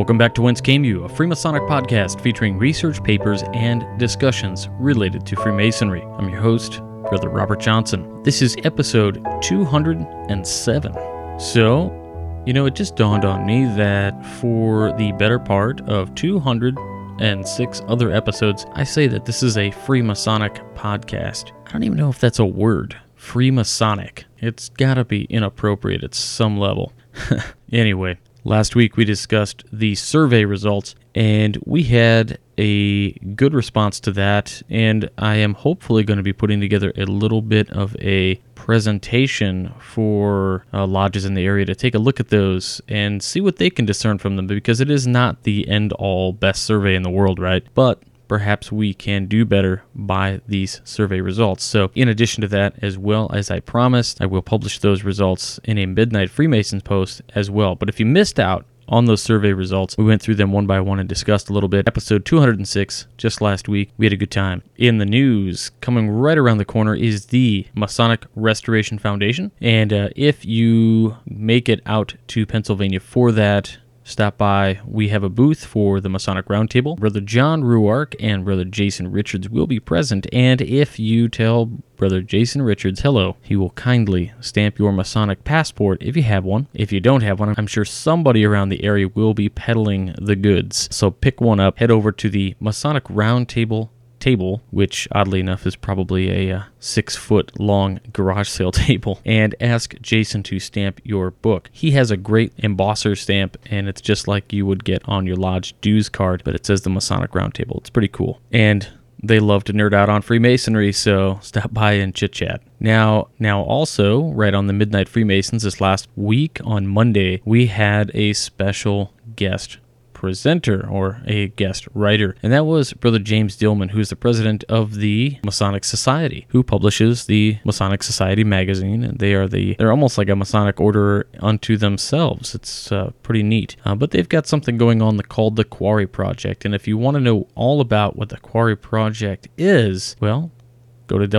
Welcome back to Whence Came You, a Freemasonic podcast featuring research papers and discussions related to Freemasonry. I'm your host, Brother Robert Johnson. This is episode 207. So, it just dawned on me that for the better part of 206 other episodes, I say that this is a Freemasonic podcast. I don't even know if that's a word. Freemasonic. It's gotta be inappropriate at some level. Anyway, last week we discussed the survey results, and we had a good response to that, and I am hopefully going to be putting together a little bit of a presentation for lodges in the area to take a look at those and see what they can discern from them, because it is not the end-all best survey in the world, right? But perhaps we can do better by these survey results. So in addition to that, as well as I promised, I will publish those results in a Midnight Freemasons post as well. But if you missed out on those survey results, we went through them one by one and discussed a little bit. Episode 206, just last week, we had a good time. In the news, coming right around the corner is the Masonic Restoration Foundation. And if you make it out to Pennsylvania for that, stop by. We have a booth for the Masonic Roundtable. Brother John Ruark and Brother Jason Richards will be present, and if you tell Brother Jason Richards hello, he will kindly stamp your Masonic passport if you have one. If you don't have one, I'm sure somebody around the area will be peddling the goods. So pick one up, head over to the Masonic Roundtable table, which oddly enough is probably a 6-foot long garage sale table, and ask Jason to stamp your book. He has a great embosser stamp, and it's just like you would get on your lodge dues card, but it says the Masonic Roundtable. It's pretty cool. And they love to nerd out on Freemasonry, so stop by and chit-chat. Now also, right on the Midnight Freemasons this last week on Monday, we had a special guest presenter or a guest writer, and that was Brother James Dillman, who's the president of the Masonic Society, who publishes the Masonic Society magazine, and they're almost like a Masonic order unto themselves. It's pretty neat, but they've got something going on called the Quarry Project, and if you want to know all about what the Quarry Project is, well, go to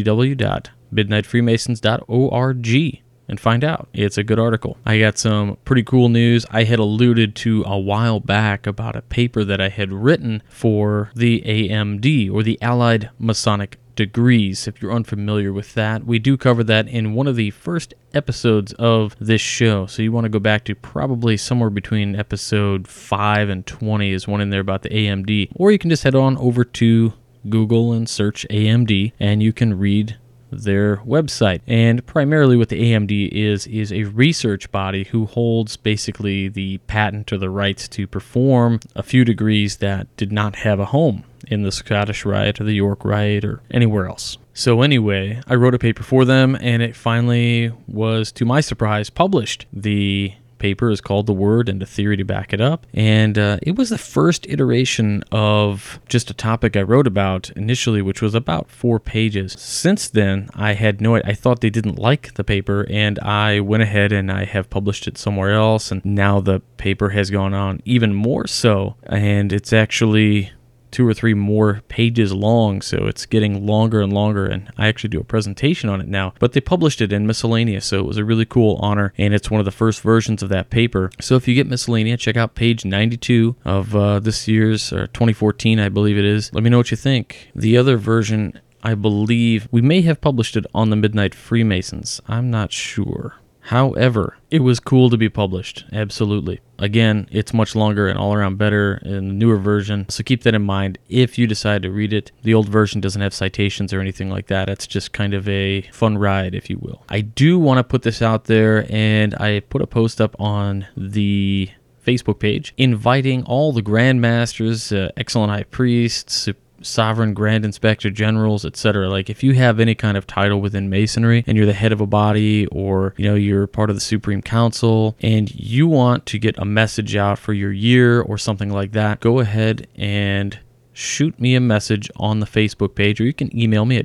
www.midnightfreemasons.org and find out. It's a good article. I got some pretty cool news. I had alluded to a while back about a paper that I had written for the AMD, or the Allied Masonic Degrees. If you're unfamiliar with that, we do cover that in one of the first episodes of this show. So you want to go back to probably somewhere between episode 5 and 20 is one in there about the AMD. Or you can just head on over to Google and search AMD, and you can read their website. And primarily what the AMD is a research body who holds basically the patent or the rights to perform a few degrees that did not have a home in the Scottish Rite or the York Rite or anywhere else. So anyway, I wrote a paper for them, and it finally was, to my surprise, published. The paper is called The Word and a Theory to Back It Up, and it was the first iteration of just a topic I wrote about initially, which was about 4 pages. Since then, I thought they didn't like the paper, and I went ahead and I have published it somewhere else, and now the paper has gone on even more so, and it's actually 2 or 3 more pages long, so it's getting longer and longer, and I actually do a presentation on it now. But they published it in Miscellanea, so it was a really cool honor, and it's one of the first versions of that paper. So if you get Miscellanea, check out page 92 of this year's, 2014, I believe it is. Let me know what you think. The other version, I believe, we may have published it on the Midnight Freemasons. I'm not sure. However, it was cool to be published, absolutely. Again, it's much longer and all around better in the newer version, so keep that in mind if you decide to read it. The old version doesn't have citations or anything like that. It's just kind of a fun ride, if you will. I do want to put this out there, and I put a post up on the Facebook page inviting all the Grand Masters, Excellent High Priests, Sovereign Grand Inspector Generals, etc. Like, if you have any kind of title within Masonry and you're the head of a body, or you're part of the Supreme Council and you want to get a message out for your year or something like that, go ahead and shoot me a message on the Facebook page, or you can email me at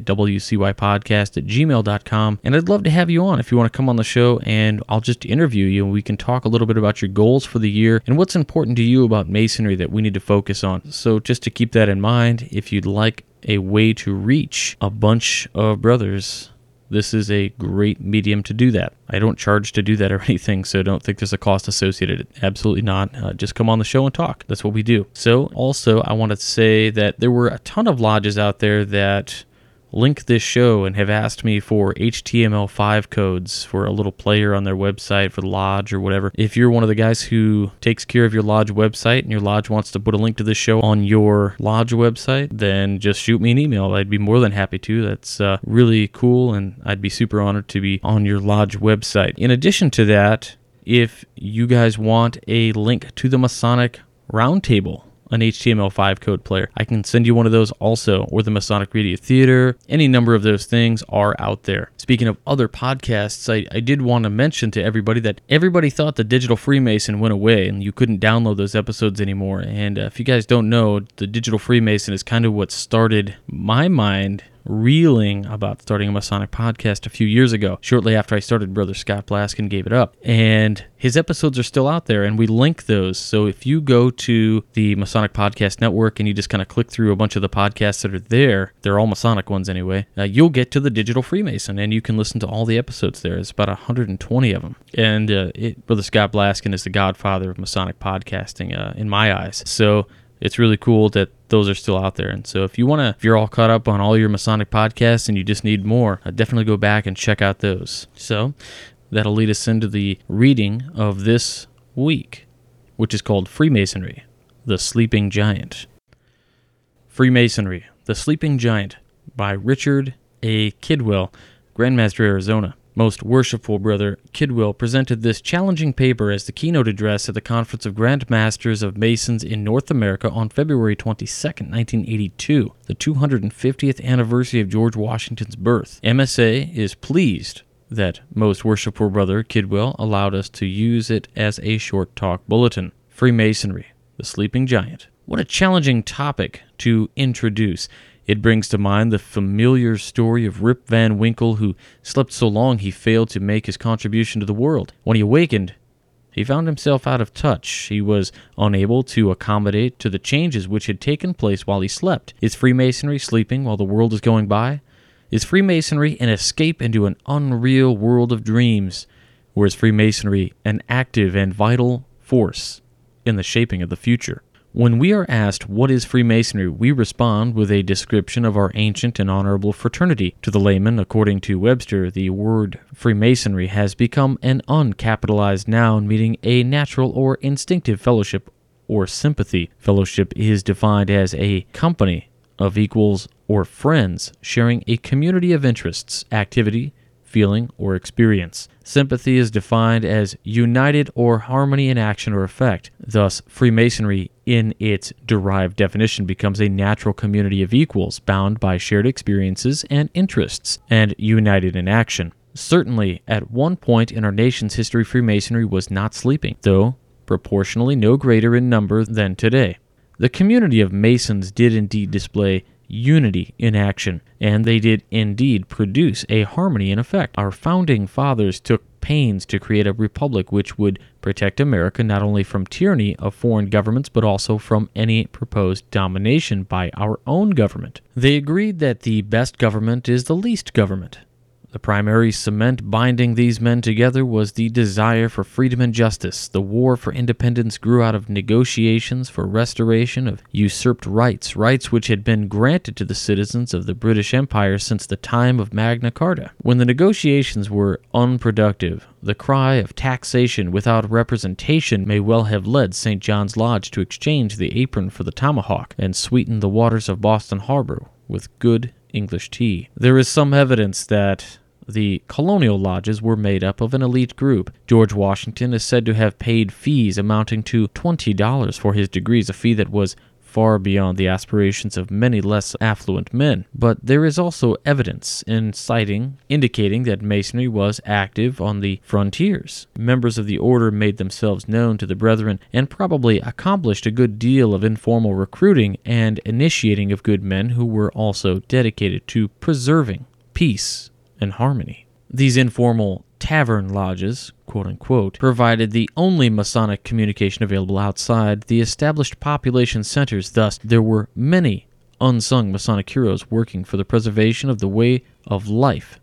wcypodcast@gmail.com, and I'd love to have you on if you want to come on the show, and I'll just interview you and we can talk a little bit about your goals for the year and what's important to you about Masonry that we need to focus on. So just to keep that in mind, if you'd like a way to reach a bunch of brothers this is a great medium to do that. I don't charge to do that or anything, so don't think there's a cost associated. Absolutely not. Just come on the show and talk. That's what we do. So also, I want to say that there were a ton of lodges out there that link this show and have asked me for HTML5 codes for a little player on their website for the lodge or whatever. If you're one of the guys who takes care of your lodge website and your lodge wants to put a link to this show on your lodge website, then just shoot me an email. I'd be more than happy to. That's really cool, and I'd be super honored to be on your lodge website. In addition to that, if you guys want a link to the Masonic Roundtable, an HTML5 code player, I can send you one of those also, or the Masonic Radio Theater. Any number of those things are out there. Speaking of other podcasts, I did want to mention to everybody that everybody thought the Digital Freemason went away and you couldn't download those episodes anymore. And if you guys don't know, the Digital Freemason is kind of what started my mind reeling about starting a Masonic podcast a few years ago. Shortly after I started, Brother Scott Blaskin gave it up. And his episodes are still out there, and we link those. So if you go to the Masonic Podcast Network and you just kind of click through a bunch of the podcasts that are there, they're all Masonic ones anyway, you'll get to the Digital Freemason, and you can listen to all the episodes there. It's about 120 of them. And Brother Scott Blaskin is the godfather of Masonic podcasting in my eyes. So it's really cool that those are still out there. And so if you're all caught up on all your Masonic podcasts and you just need more, definitely go back and check out those. So that'll lead us into the reading of this week, which is called Freemasonry, the Sleeping Giant. Freemasonry, the Sleeping Giant, by Richard A. Kidwell, Grandmaster, Arizona. Most Worshipful Brother Kidwell presented this challenging paper as the keynote address at the Conference of Grand Masters of Masons in North America on February 22, 1982, the 250th anniversary of George Washington's birth. MSA is pleased that Most Worshipful Brother Kidwell allowed us to use it as a short talk bulletin. Freemasonry, the Sleeping Giant. What a challenging topic to introduce. It brings to mind the familiar story of Rip Van Winkle, who slept so long he failed to make his contribution to the world. When he awakened, he found himself out of touch. He was unable to accommodate to the changes which had taken place while he slept. Is Freemasonry sleeping while the world is going by? Is Freemasonry an escape into an unreal world of dreams? Or is Freemasonry an active and vital force in the shaping of the future? When we are asked what is Freemasonry, we respond with a description of our ancient and honorable fraternity. To the layman, according to Webster, the word Freemasonry has become an uncapitalized noun meaning a natural or instinctive fellowship or sympathy. Fellowship is defined as a company of equals or friends sharing a community of interests, activity, feeling, or experience. Sympathy is defined as united or harmony in action or effect. Thus, Freemasonry, in its derived definition, becomes a natural community of equals bound by shared experiences and interests, and united in action. Certainly, at one point in our nation's history, Freemasonry was not sleeping, though proportionally no greater in number than today. The community of Masons did indeed display unity in action, and they did indeed produce a harmony in effect. Our founding fathers took pains to create a republic which would protect America not only from tyranny of foreign governments, but also from any proposed domination by our own government. They agreed that the best government is the least government. The primary cement binding these men together was the desire for freedom and justice. The war for independence grew out of negotiations for restoration of usurped rights which had been granted to the citizens of the British Empire since the time of Magna Carta. When the negotiations were unproductive, the cry of taxation without representation may well have led St. John's Lodge to exchange the apron for the tomahawk and sweeten the waters of Boston Harbor with good English tea. There is some evidence that the colonial lodges were made up of an elite group. George Washington is said to have paid fees amounting to $20 for his degrees, a fee that was far beyond the aspirations of many less affluent men. But there is also evidence indicating that Masonry was active on the frontiers. Members of the order made themselves known to the brethren and probably accomplished a good deal of informal recruiting and initiating of good men who were also dedicated to preserving peace and harmony. These informal tavern lodges, quote-unquote, provided the only Masonic communication available outside the established population centers. Thus, there were many unsung Masonic heroes working for the preservation of the way of life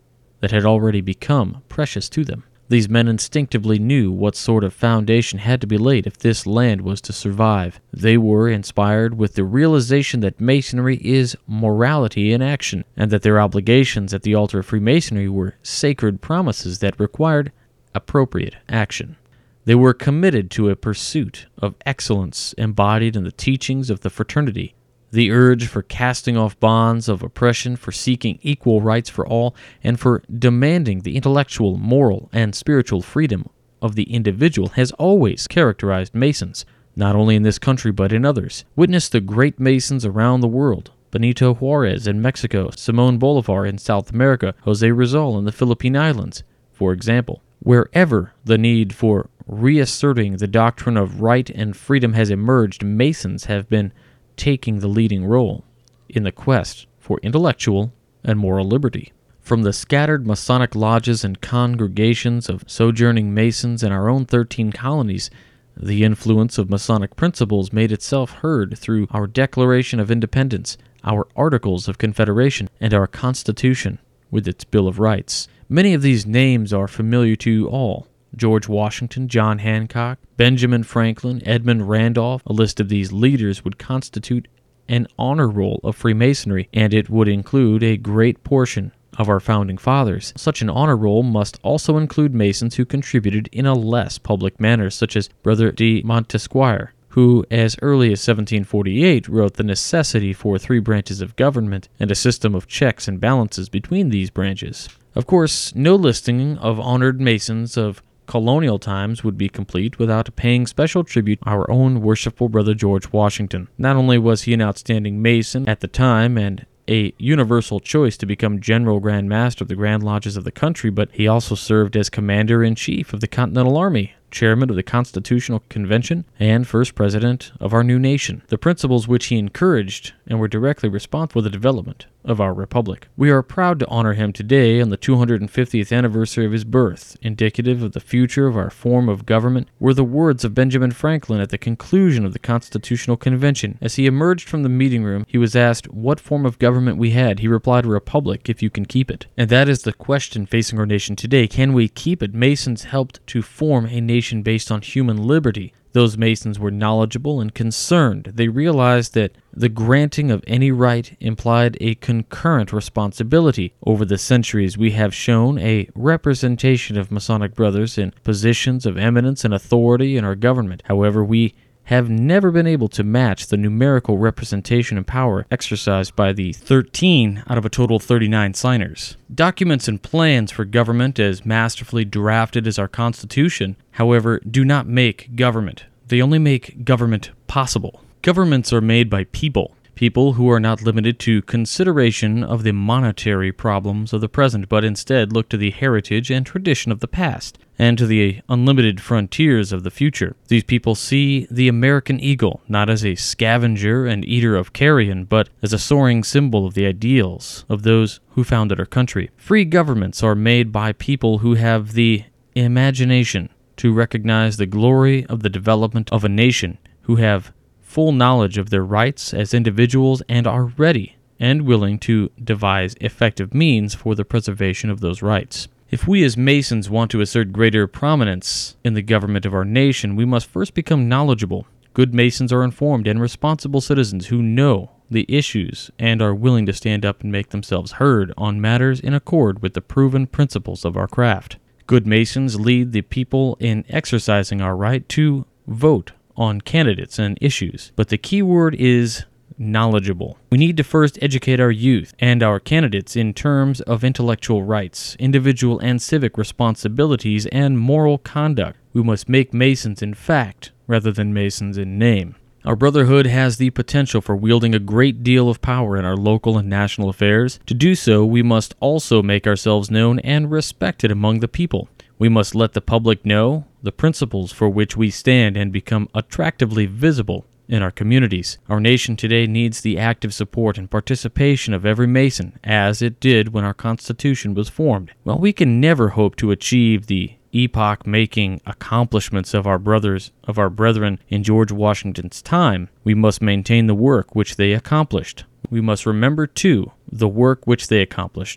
that had already become precious to them. These men instinctively knew what sort of foundation had to be laid if this land was to survive. They were inspired with the realization that Masonry is morality in action, and that their obligations at the altar of Freemasonry were sacred promises that required appropriate action. They were committed to a pursuit of excellence embodied in the teachings of the fraternity. The urge for casting off bonds of oppression, for seeking equal rights for all, and for demanding the intellectual, moral, and spiritual freedom of the individual has always characterized Masons, not only in this country but in others. Witness the great Masons around the world: Benito Juarez in Mexico, Simón Bolívar in South America, José Rizal in the Philippine Islands, for example. Wherever the need for reasserting the doctrine of right and freedom has emerged, Masons have been taking the leading role in the quest for intellectual and moral liberty. From the scattered Masonic lodges and congregations of sojourning Masons in our own 13 colonies, the influence of Masonic principles made itself heard through our Declaration of Independence, our Articles of Confederation, and our Constitution with its Bill of Rights. Many of these names are familiar to all: George Washington, John Hancock, Benjamin Franklin, Edmund Randolph. A list of these leaders would constitute an honor roll of Freemasonry, and it would include a great portion of our founding fathers. Such an honor roll must also include Masons who contributed in a less public manner, such as Brother de Montesquieu, who as early as 1748 wrote the necessity for 3 branches of government and a system of checks and balances between these branches. Of course, no listing of honored Masons of colonial times would be complete without paying special tribute to our own worshipful brother George Washington. Not only was he an outstanding Mason at the time and a universal choice to become General Grand Master of the Grand Lodges of the country, but he also served as Commander-in-Chief of the Continental Army, Chairman of the Constitutional Convention, and First President of our new nation, the principles which he encouraged and were directly responsible for the development of our republic. We are proud to honor him today on the 250th anniversary of his birth. Indicative of the future of our form of government were the words of Benjamin Franklin at the conclusion of the Constitutional Convention. As he emerged from the meeting room, he was asked what form of government we had. He replied, "A republic, if you can keep it." And that is the question facing our nation today. Can we keep it? Masons helped to form a nation based on human liberty. Those Masons were knowledgeable and concerned. They realized that the granting of any right implied a concurrent responsibility. Over the centuries, we have shown a representation of Masonic brothers in positions of eminence and authority in our government. However, we have never been able to match the numerical representation and power exercised by the 13 out of a total 39 signers. Documents and plans for government, as masterfully drafted as our Constitution, however, do not make government. They only make government possible. Governments are made by people who are not limited to consideration of the monetary problems of the present, but instead look to the heritage and tradition of the past, and to the unlimited frontiers of the future. These people see the American eagle not as a scavenger and eater of carrion, but as a soaring symbol of the ideals of those who founded our country. Free governments are made by people who have the imagination to recognize the glory of the development of a nation, who have full knowledge of their rights as individuals and are ready and willing to devise effective means for the preservation of those rights. If we as Masons want to assert greater prominence in the government of our nation, we must first become knowledgeable. Good Masons are informed and responsible citizens who know the issues and are willing to stand up and make themselves heard on matters in accord with the proven principles of our craft. Good Masons lead the people in exercising our right to vote on candidates and issues, but the key word is knowledgeable. We need to first educate our youth and our candidates in terms of intellectual rights, individual and civic responsibilities, and moral conduct. We must make Masons in fact rather than Masons in name. Our brotherhood has the potential for wielding a great deal of power in our local and national affairs. To do so, we must also make ourselves known and respected among the people. We must let the public know the principles for which we stand and become attractively visible in our communities. Our nation today needs the active support and participation of every Mason, as it did when our Constitution was formed. While we can never hope to achieve the epoch-making accomplishments of our brethren in George Washington's time, we must maintain the work which they accomplished. We must remember, too, the work which they accomplished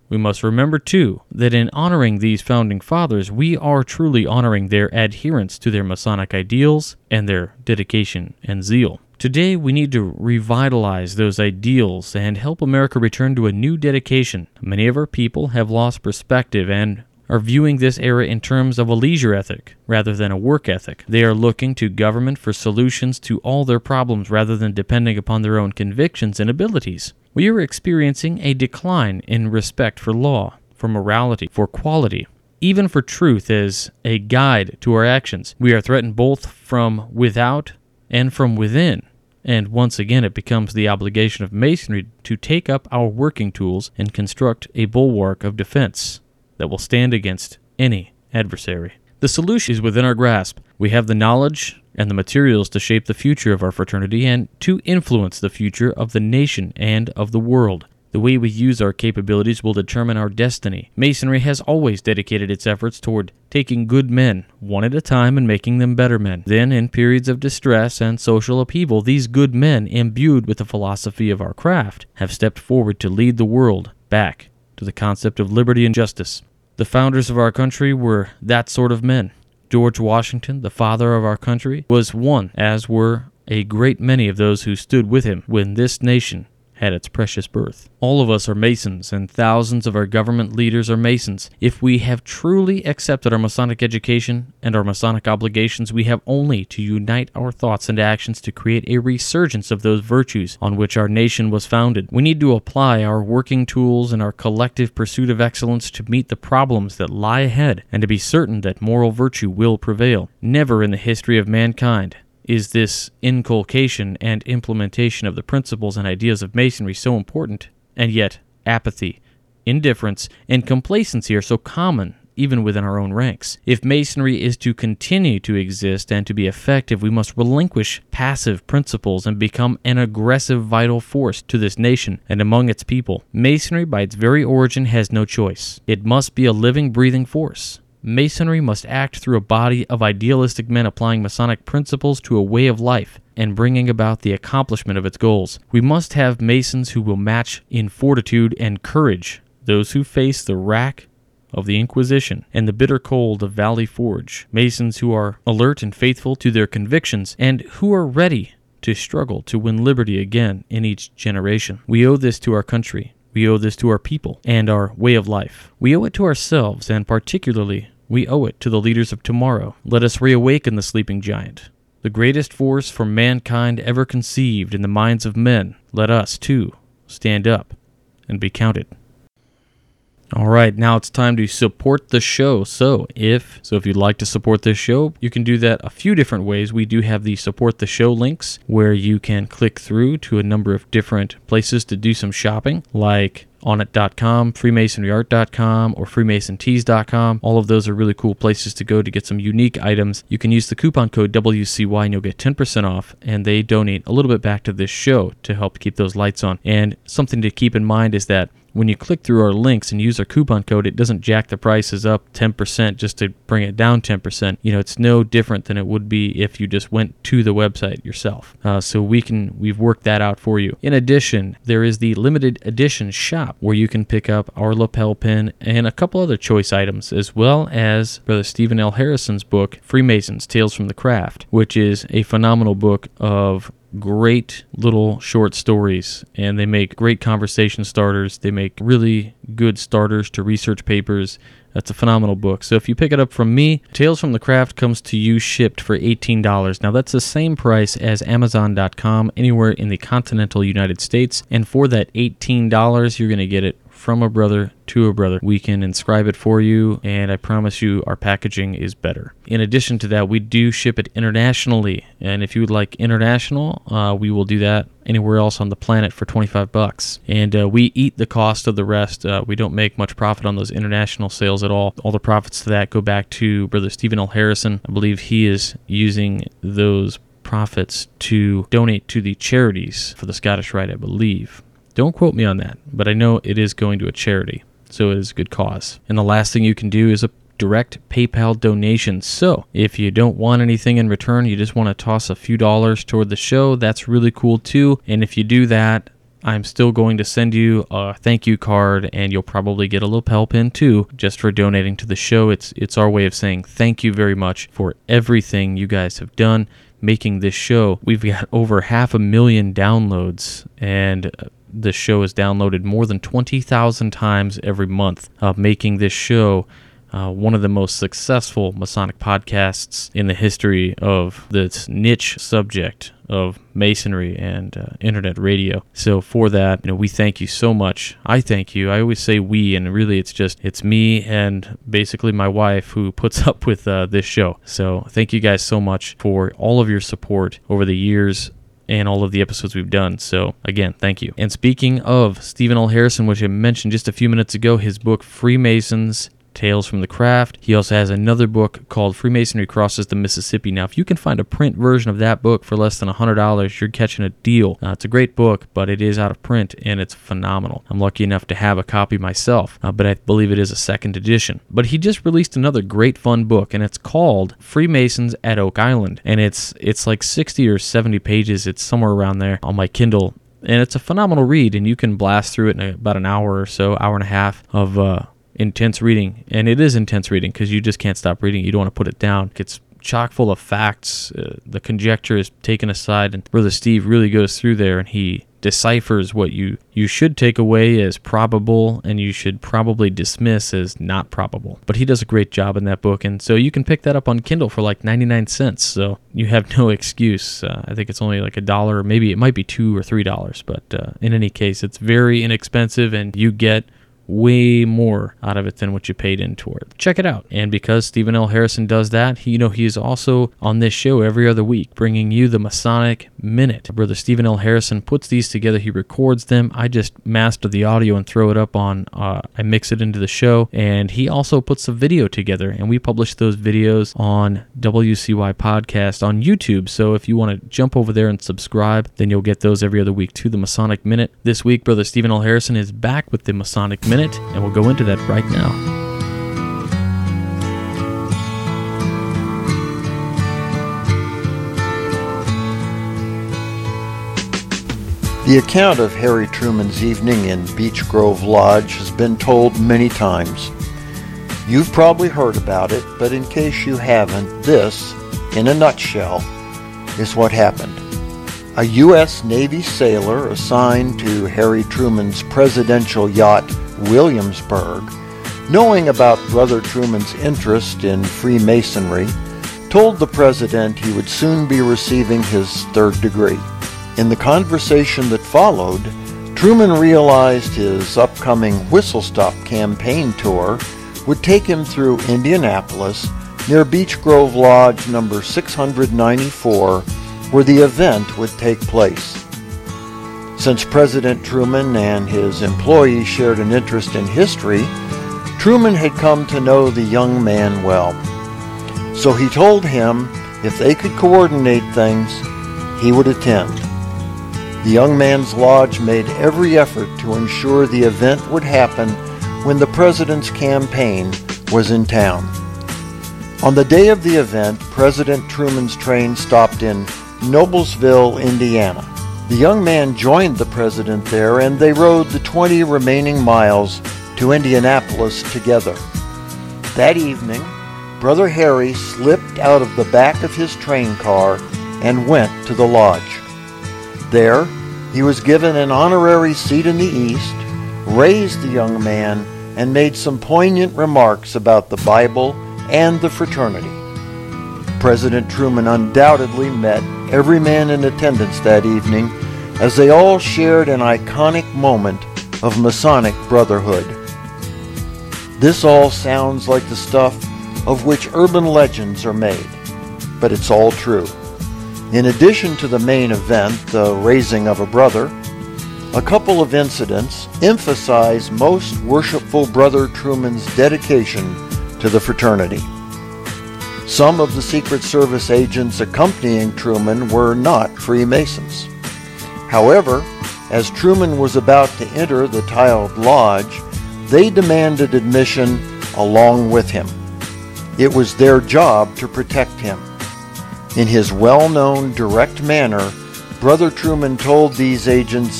We must remember, too, that in honoring these founding fathers, we are truly honoring their adherence to their Masonic ideals and their dedication and zeal. Today, we need to revitalize those ideals and help America return to a new dedication. Many of our people have lost perspective and are viewing this era in terms of a leisure ethic rather than a work ethic. They are looking to government for solutions to all their problems rather than depending upon their own convictions and abilities. We are experiencing a decline in respect for law, for morality, for quality, even for truth as a guide to our actions. We are threatened both from without and from within. And once again, it becomes the obligation of Masonry to take up our working tools and construct a bulwark of defense that will stand against any adversary. The solution is within our grasp. We have the knowledge and the materials to shape the future of our fraternity and to influence the future of the nation and of the world. The way we use our capabilities will determine our destiny. Masonry has always dedicated its efforts toward taking good men, one at a time, and making them better men. Then, in periods of distress and social upheaval, these good men, imbued with the philosophy of our craft, have stepped forward to lead the world back to the concept of liberty and justice. The founders of our country were that sort of men. George Washington, the father of our country, was one, as were a great many of those who stood with him when this nation had its precious birth. All of us are Masons, and thousands of our government leaders are Masons. If we have truly accepted our Masonic education and our Masonic obligations, we have only to unite our thoughts and actions to create a resurgence of those virtues on which our nation was founded. We need to apply our working tools and our collective pursuit of excellence to meet the problems that lie ahead and to be certain that moral virtue will prevail. Never in the history of mankind is this inculcation and implementation of the principles and ideas of Masonry so important, and yet apathy, indifference, and complacency are so common even within our own ranks. If Masonry is to continue to exist and to be effective, we must relinquish passive principles and become an aggressive vital force to this nation and among its people. Masonry, by its very origin, has no choice. It must be a living, breathing force. Masonry must act through a body of idealistic men applying Masonic principles to a way of life and bringing about the accomplishment of its goals. We must have Masons who will match in fortitude and courage those who face the rack of the Inquisition and the bitter cold of Valley Forge. Masons who are alert and faithful to their convictions and who are ready to struggle to win liberty again in each generation. We owe this to our country. We owe this to our people and our way of life. We owe it to ourselves, and particularly, we owe it to the leaders of tomorrow. Let us reawaken the sleeping giant, the greatest force for mankind ever conceived in the minds of men. Let us, too, stand up and be counted. All right, now it's time to support the show. So if you'd like to support this show, you can do that a few different ways. We do have the support the show links where you can click through to a number of different places to do some shopping, like onit.com, freemasonryart.com, or freemasontees.com. All of those are really cool places to go to get some unique items. You can use the coupon code WCY and you'll get 10% off, and they donate a little bit back to this show to help keep those lights on. And something to keep in mind is that when you click through our links and use our coupon code, it doesn't jack the prices up 10% just to bring it down 10%. It's no different than it would be if you just went to the website yourself. So we've worked that out for you. In addition, there is the limited edition shop where you can pick up our lapel pin and a couple other choice items, as well as Brother Stephen L. Harrison's book, Freemasons, Tales from the Craft, which is a phenomenal book of great little short stories, and they make great conversation starters. They make really good starters to research papers. That's a phenomenal book. So if you pick it up from me, Tales from the Craft comes to you shipped for $18. Now that's the same price as Amazon.com anywhere in the continental United States, and for that $18, you're going to get it from a brother to a brother. We can inscribe it for you, and I promise you our packaging is better. In addition to that, we do ship it internationally, and if you would like international, we will do that anywhere else on the planet for $25. And we eat the cost of the rest. We don't make much profit on those international sales at all. All the profits to that go back to Brother Stephen L. Harrison. I believe he is using those profits to donate to the charities for the Scottish Rite, I believe. Don't quote me on that, but I know it is going to a charity, so it is a good cause. And the last thing you can do is a direct PayPal donation. So if you don't want anything in return, you just want to toss a few dollars toward the show, that's really cool too. And if you do that, I'm still going to send you a thank you card, and you'll probably get a lapel pin too, just for donating to the show. It's our way of saying thank you very much for everything you guys have done making this show. We've got over 500,000 downloads, and the show is downloaded more than 20,000 times every month, making this show one of the most successful Masonic podcasts in the history of this niche subject of Masonry and internet radio. So for that, we thank you so much. I thank you. I always say we, and really it's me and basically my wife who puts up with this show. So thank you guys so much for all of your support over the years and all of the episodes we've done. So again, thank you. And speaking of Stephen L. Harrison, which I mentioned just a few minutes ago, his book Freemasons, Tales from the Craft. He also has another book called Freemasonry Crosses the Mississippi. Now, if you can find a print version of that book for less than $100, you're catching a deal. It's a great book, but it is out of print, and it's phenomenal. I'm lucky enough to have a copy myself, but I believe it is a second edition. But he just released another great fun book, and it's called Freemasons at Oak Island, and it's like 60 or 70 pages. It's somewhere around there on my Kindle, and it's a phenomenal read, and you can blast through it in about an hour or so, hour and a half of intense reading. And it is intense reading because you just can't stop reading. You don't want to put it down. It's chock full of facts. The conjecture is taken aside, and Brother Steve really goes through there, and he deciphers what you should take away as probable and you should probably dismiss as not probable. But he does a great job in that book, and so you can pick that up on Kindle for like 99 cents, so you have no excuse. I think it's only like $1, or maybe it might be $2 or $3, but in any case, it's very inexpensive, and you get way more out of it than what you paid into it. Check it out. And because Stephen L. Harrison does that, he is also on this show every other week, bringing you the Masonic Minute. Brother Stephen L. Harrison puts these together. He records them. I just master the audio and throw it up on, I mix it into the show. And he also puts the video together, and we publish those videos on WCY Podcast on YouTube. So if you want to jump over there and subscribe, then you'll get those every other week to the Masonic Minute. This week, Brother Stephen L. Harrison is back with the Masonic Minute, and we'll go into that right now. The account of Harry Truman's evening in Beech Grove Lodge has been told many times. You've probably heard about it, but in case you haven't, this, in a nutshell, is what happened. A U.S. Navy sailor assigned to Harry Truman's presidential yacht Williamsburg, knowing about Brother Truman's interest in Freemasonry, told the president he would soon be receiving his third degree. In the conversation that followed, Truman realized his upcoming Whistle Stop campaign tour would take him through Indianapolis near Beech Grove Lodge number 694, where the event would take place. Since President Truman and his employees shared an interest in history, Truman had come to know the young man well. So he told him if they could coordinate things, he would attend. The young man's lodge made every effort to ensure the event would happen when the president's campaign was in town. On the day of the event, President Truman's train stopped in Noblesville, Indiana. The young man joined the president there, and they rode the 20 remaining miles to Indianapolis together. That evening, Brother Harry slipped out of the back of his train car and went to the lodge. There, he was given an honorary seat in the east, raised the young man, and made some poignant remarks about the Bible and the fraternity. President Truman undoubtedly met every man in attendance that evening as they all shared an iconic moment of Masonic brotherhood. This all sounds like the stuff of which urban legends are made, but it's all true. In addition to the main event, the raising of a brother, a couple of incidents emphasize most worshipful Brother Truman's dedication to the fraternity. Some of the Secret Service agents accompanying Truman were not Freemasons. However, as Truman was about to enter the tiled lodge, they demanded admission along with him. It was their job to protect him. In his well-known direct manner, Brother Truman told these agents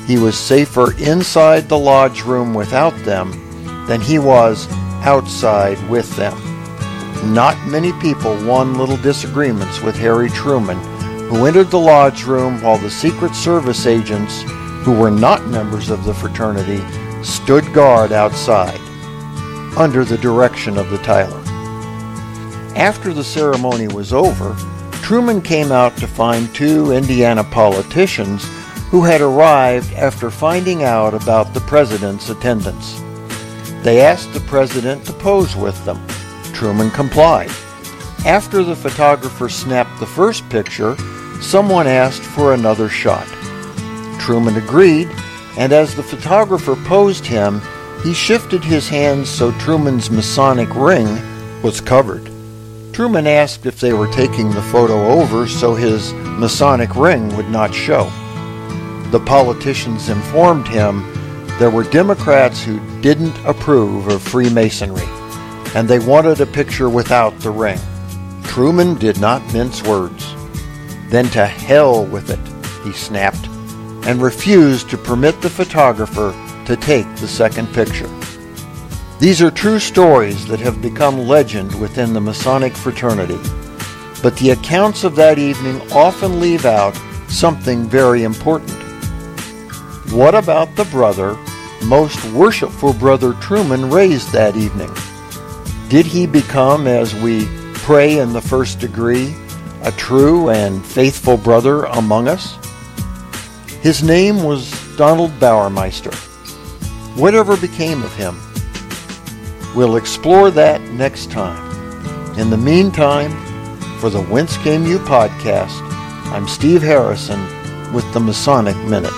he was safer inside the lodge room without them than he was outside with them. Not many people won little disagreements with Harry Truman, who entered the lodge room while the Secret Service agents, who were not members of the fraternity, stood guard outside, under the direction of the Tyler. After the ceremony was over, Truman came out to find two Indiana politicians who had arrived after finding out about the president's attendance. They asked the president to pose with them. Truman complied. After the photographer snapped the first picture, someone asked for another shot. Truman agreed, and as the photographer posed him, he shifted his hands so Truman's Masonic ring was covered. Truman asked if they were taking the photo over so his Masonic ring would not show. The politicians informed him there were Democrats who didn't approve of Freemasonry, and they wanted a picture without the ring. Truman did not mince words. Then to hell with it, he snapped, and refused to permit the photographer to take the second picture. These are true stories that have become legend within the Masonic fraternity, but the accounts of that evening often leave out something very important. What about the brother, most worshipful brother Truman raised that evening? Did he become, as we pray in the first degree, a true and faithful brother among us? His name was Donald Bauermeister. Whatever became of him? We'll explore that next time. In the meantime, for the Whence Came You podcast, I'm Steve Harrison with the Masonic Minute.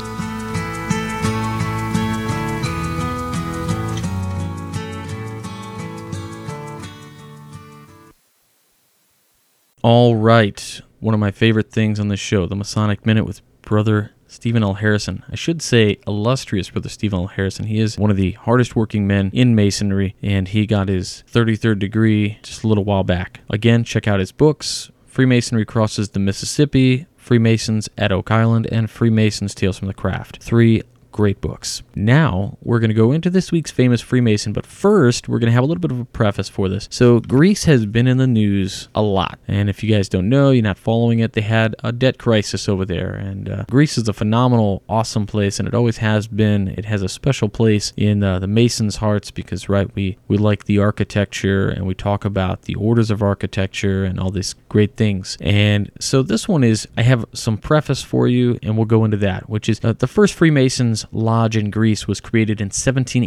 All right, one of my favorite things on this show, the Masonic Minute with Brother Stephen L. Harrison. I should say illustrious Brother Stephen L. Harrison. He is one of the hardest working men in Masonry, and he got his 33rd degree just a little while back. Again, check out his books, Freemasonry Crosses the Mississippi, Freemasons at Oak Island, and Freemasons Tales from the Craft. 3 great books. Now, we're going to go into this week's famous Freemason, but first, we're going to have a little bit of a preface for this. So, Greece has been in the news a lot, and if you guys don't know, you're not following it, they had a debt crisis over there, and Greece is a phenomenal, awesome place, and it always has been. It has a special place in the Masons' hearts because, right, we like the architecture, and we talk about the orders of architecture and all these great things. And so this one is, I have some preface for you, and we'll go into that, which is the first Freemasons lodge in Greece was created in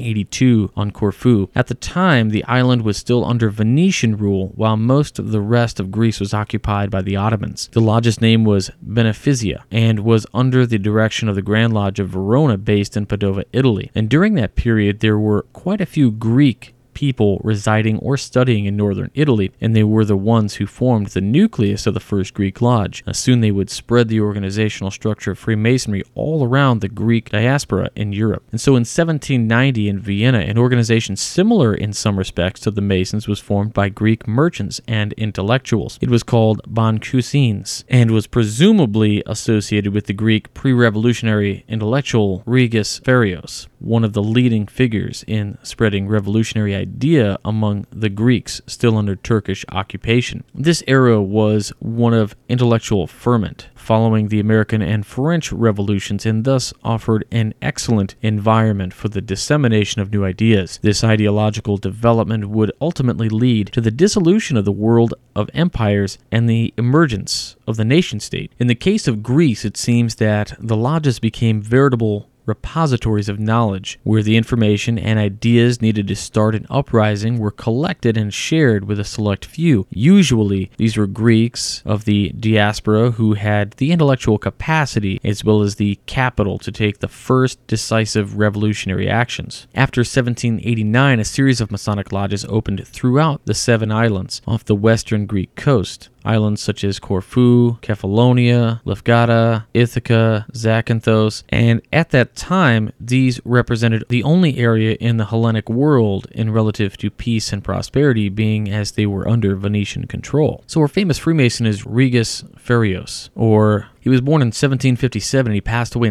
1782 on Corfu. At the time, the island was still under Venetian rule, while most of the rest of Greece was occupied by the Ottomans. The lodge's name was Beneficia and was under the direction of the Grand Lodge of Verona, based in Padova, Italy. And during that period, there were quite a few Greek people residing or studying in northern Italy, and they were the ones who formed the nucleus of the first Greek lodge. Soon they would spread the organizational structure of Freemasonry all around the Greek diaspora in Europe. And so in 1790 in Vienna, an organization similar in some respects to the Masons was formed by Greek merchants and intellectuals. It was called Boncousines and was presumably associated with the Greek pre-revolutionary intellectual Regus Ferios, one of the leading figures in spreading revolutionary idea among the Greeks still under Turkish occupation. This era was one of intellectual ferment following the American and French revolutions, and thus offered an excellent environment for the dissemination of new ideas. This ideological development would ultimately lead to the dissolution of the world of empires and the emergence of the nation-state. In the case of Greece, it seems that the lodges became veritable repositories of knowledge, where the information and ideas needed to start an uprising were collected and shared with a select few. Usually, these were Greeks of the diaspora who had the intellectual capacity as well as the capital to take the first decisive revolutionary actions. After 1789, a series of Masonic lodges opened throughout the 7 islands off the western Greek coast. islands such as Corfu, Kefalonia, Lefkada, Ithaca, Zakynthos, and at that time, these represented the only area in the Hellenic world in relative to peace and prosperity, being as they were under Venetian control. So our famous Freemason is Regius Ferios, he was born in 1757 and he passed away in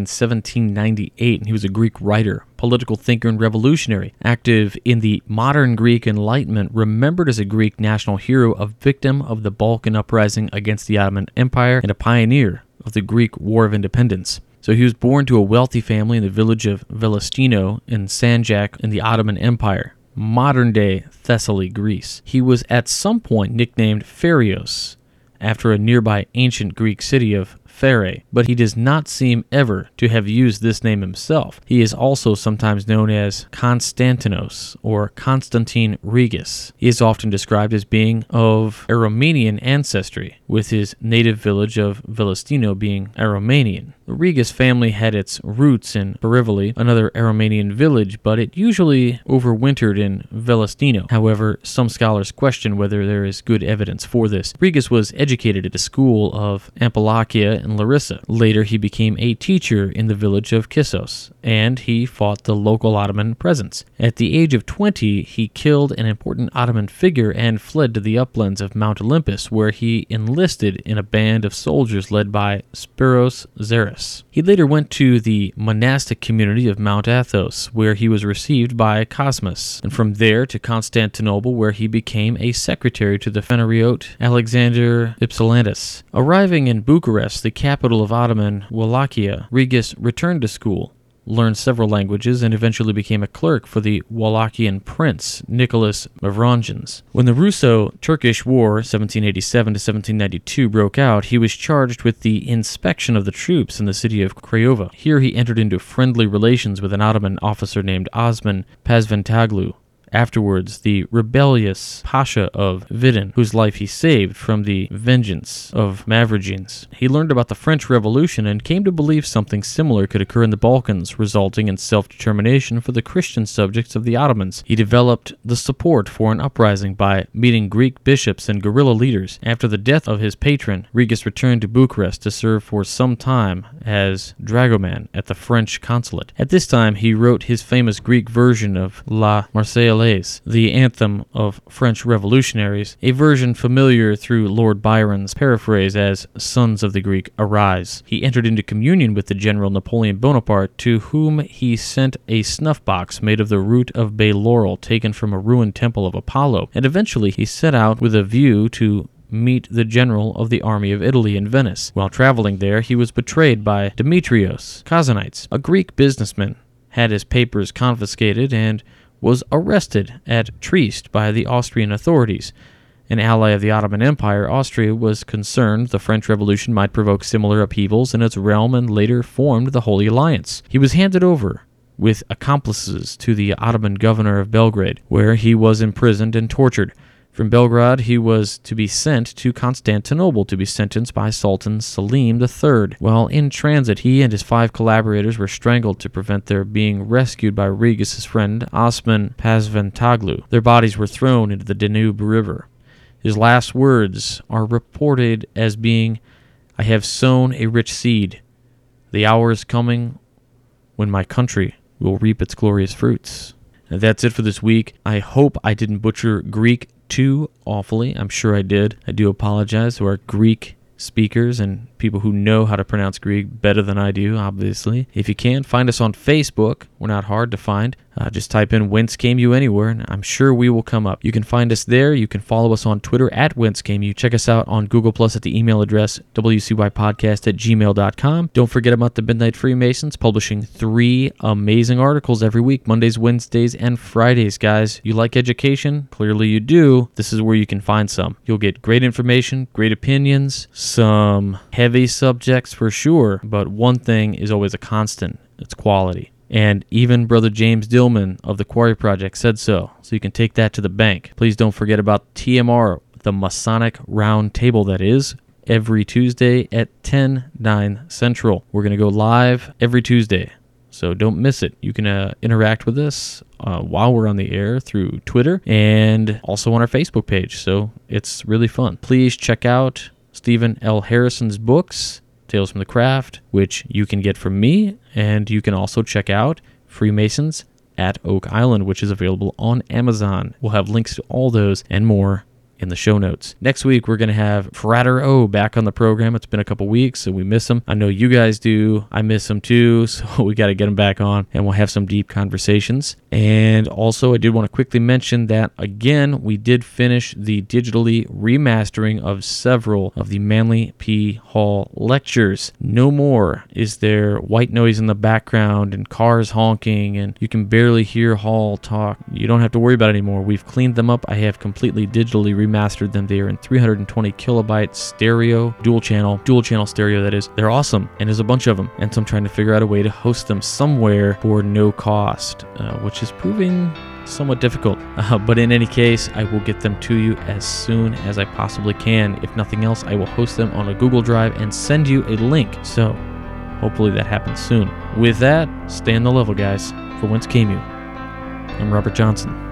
1798, and he was a Greek writer, political thinker, and revolutionary, active in the modern Greek Enlightenment, remembered as a Greek national hero, a victim of the Balkan uprising against the Ottoman Empire, and a pioneer of the Greek War of Independence. So he was born to a wealthy family in the village of Velestino in Sanjak in the Ottoman Empire, modern-day Thessaly, Greece. He was at some point nicknamed Ferios, after a nearby ancient Greek city of Pherae, but he does not seem ever to have used this name himself. He is also sometimes known as Konstantinos or Constantine Regius. He is often described as being of Aromanian ancestry, with his native village of Velestino being Aromanian. The Regius family had its roots in Perivoli, another Aromanian village, but it usually overwintered in Velestino. However, some scholars question whether there is good evidence for this. Regius was educated at the school of Amphilochia in Larissa. Later, he became a teacher in the village of Kissos, and he fought the local Ottoman presence. At the age of 20, he killed an important Ottoman figure and fled to the uplands of Mount Olympus, where he enlisted in a band of soldiers led by Spiros Xeris. He later went to the monastic community of Mount Athos, where he was received by Cosmas, and from there to Constantinople, where he became a secretary to the Phaneriote Alexander Ypsilantis. Arriving in Bucharest, the capital of Ottoman Wallachia, Regius returned to school, learned several languages, and eventually became a clerk for the Wallachian prince, Nicholas Mavrongens. When the Russo-Turkish War, 1787 to 1792, broke out, he was charged with the inspection of the troops in the city of Craiova. Here he entered into friendly relations with an Ottoman officer named Osman Pasventaglu, afterwards the rebellious Pasha of Vidin, whose life he saved from the vengeance of Mavrogenes. He learned about the French Revolution and came to believe something similar could occur in the Balkans, resulting in self-determination for the Christian subjects of the Ottomans. He developed the support for an uprising by meeting Greek bishops and guerrilla leaders. After the death of his patron, Regius returned to Bucharest to serve for some time as dragoman at the French consulate. At this time, he wrote his famous Greek version of La Marseillaise, the anthem of French revolutionaries, a version familiar through Lord Byron's paraphrase as Sons of the Greek, arise. He entered into communion with the General Napoleon Bonaparte, to whom he sent a snuff box made of the root of bay laurel taken from a ruined temple of Apollo, and eventually he set out with a view to meet the general of the army of Italy in Venice. While traveling there, he was betrayed by Demetrios Kazanites, a Greek businessman, had his papers confiscated, and was arrested at Trieste by the Austrian authorities. An ally of the Ottoman Empire, Austria was concerned the French Revolution might provoke similar upheavals in its realm and later formed the Holy Alliance. He was handed over with accomplices to the Ottoman governor of Belgrade, where he was imprisoned and tortured. From Belgrade, he was to be sent to Constantinople to be sentenced by Sultan Selim III. While in transit, he and his 5 collaborators were strangled to prevent their being rescued by Regius' friend Osman Pasventaglu. Their bodies were thrown into the Danube River. His last words are reported as being, "I have sown a rich seed. The hour is coming when my country will reap its glorious fruits." And that's it for this week. I hope I didn't butcher Greek too awfully. I'm sure I did. I do apologize to our Greek speakers and people who know how to pronounce Greek better than I do, obviously. If you can, find us on Facebook. We're not hard to find. Just type in Whence Came You Anywhere, and I'm sure we will come up. You can find us there. You can follow us on Twitter at Whence Came You. Check us out on Google Plus at the email address wcypodcast@gmail.com. Don't forget about the Midnight Freemasons, publishing 3 amazing articles every week, Mondays, Wednesdays, and Fridays, guys. You like education? Clearly you do. This is where you can find some. You'll get great information, great opinions, some heavy subjects for sure, but one thing is always a constant. It's quality. And even Brother James Dillman of the Quarry Project said so you can take that to the bank. Please don't forget about TMR, the Masonic Round Table, that is, every Tuesday at 10/9 Central. We're going to go live every Tuesday, So don't miss it. You can interact with us while we're on the air through Twitter and also on our Facebook page. So it's really fun. Please check out Stephen L. Harrison's books, Tales from the Craft, which you can get from me, and you can also check out Freemasons at Oak Island, which is available on Amazon. We'll have links to all those and more in the show notes. Next week, we're going to have Frater O back on the program. It's been a couple weeks, so we miss him. I know you guys do. I miss him too, so we got to get him back on, and we'll have some deep conversations. And also, I did want to quickly mention that, again, we did finish the digitally remastering of several of the Manly P. Hall lectures. No more is there white noise in the background and cars honking, and you can barely hear Hall talk. You don't have to worry about it anymore. We've cleaned them up. I have completely digitally remastered them. They are in 320 kilobyte stereo, dual channel stereo, that is. They're awesome, and there's a bunch of them, and so I'm trying to figure out a way to host them somewhere for no cost, which is proving somewhat difficult. But in any case, I will get them to you as soon as I possibly can. If nothing else, I will host them on a Google Drive and send you a link. So hopefully that happens soon. With that, stay on the level, guys. For Whence Came You, I'm Robert Johnson.